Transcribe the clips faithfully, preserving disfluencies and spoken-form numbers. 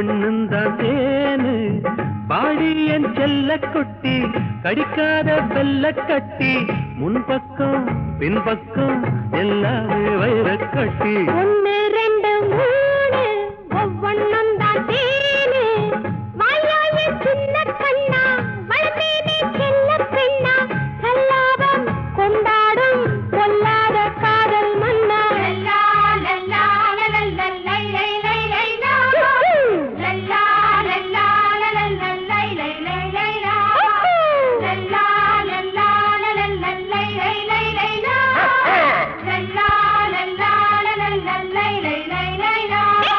ஒவ்வொன்னுந்தான் தேனு பாடி என் செல்ல குட்டி கடிக்காத வெல்ல கட்டி முன்பக்கம் பின்பக்கம் எல்லாமே வைர கட்டி ஒன்னு ரெண்டு மூணு ஒவ்வொன்னுந்தான் தேனு வாயாய சின்ன கண்ணா வளர்ந்தேனே செல்ல பெண்ணா சல்லாபம் கொண்டாடும் பொல்லாத காதல் மன்னா லல்லா லல்லா லல்லா லை லை லை லை லா லல்லா லல்லா லல்லா லை லை லை லை லா லல்லா லல்லா லல்லா லை லை லை லை லா லல்லா லல்லா லல்லா லை லை லை லை லா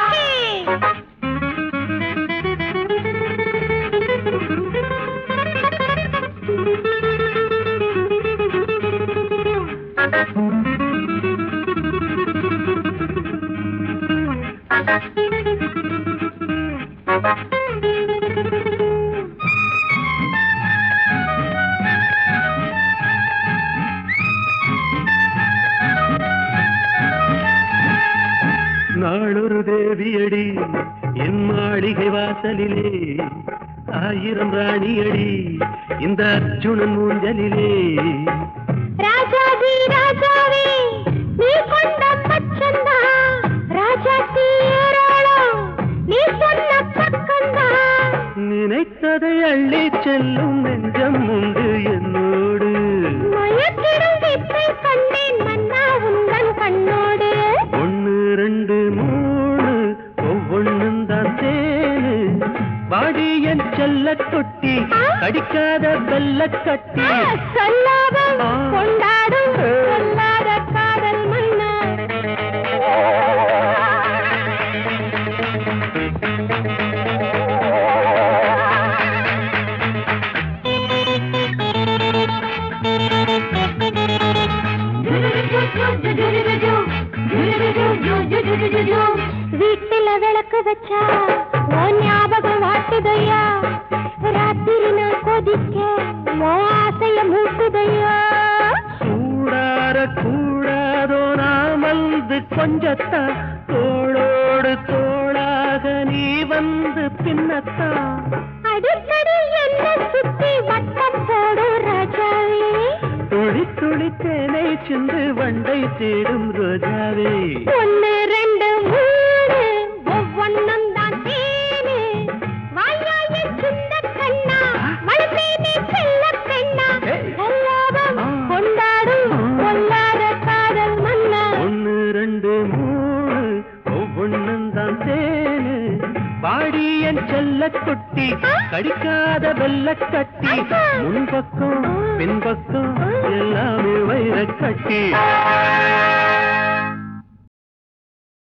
நாளொரு தேவியடி என் மாளிகை வாசலிலே ஆயிரம் ராணியடி இந்த அர்ஜுனன் மூஞ்சலிலே ராஜாதி ராஜாவே நீ கொண்ட பச்சந்தா ராஜாத்தி ஏராளம் நீ சொன்ன பக்கந்தா நினைத்ததை அள்ளி செல்லும் நெஞ்சம் உண்டு என்னோடு மயக்கிடும் வித்தை கண்டேன் மன்னா உந்தன் கண்ணோடு ஒன்னு ரெண்டு மூணு ஒவ்வொன்னுந்தான் தேனு பாடி என் செல்ல தொட்டி கடிக்காத வெல்ல கட்டி சொல்லாதம் கொண்டாடும் சொல்லாத காதல் மன்னா வீட்டில விளக்கு வச்சா ஓ ஞாபகம் வாட்டுதையா ராத்திரி நான் கொதிக்க ஓ ஆசைய மூட்டுதையா சூடார கூடாதோ நான் வந்து கொஞ்சத்தா தோளோடு தோளாக நீ வந்து பின்னத்தா அடிக்கடி என்ன சுத்தி வட்டம் போடு ராஜாவே துளி துளி தேனை சிந்து வண்டை தேடும் ரோஜாவே ஒன்னு ரெண்டு மூணு ஒவ்வொன்னும் தான் தேனு வாயாய சின்ன கண்ணா வளர்ந்தேனே செல்ல பெண்ணா எல்லாரும் கொண்டாடும் கொள்ளாத காதல் மன்னா ஒன்னு ரெண்டு மூணு ஒவ்வொன்னுந்தான் தேனு பாடி என் செல்ல குட்டி கடிக்காத வெல்ல கட்டி முன்பக்கம் பின்பக்கம் எல்லாமே வைர கட்டி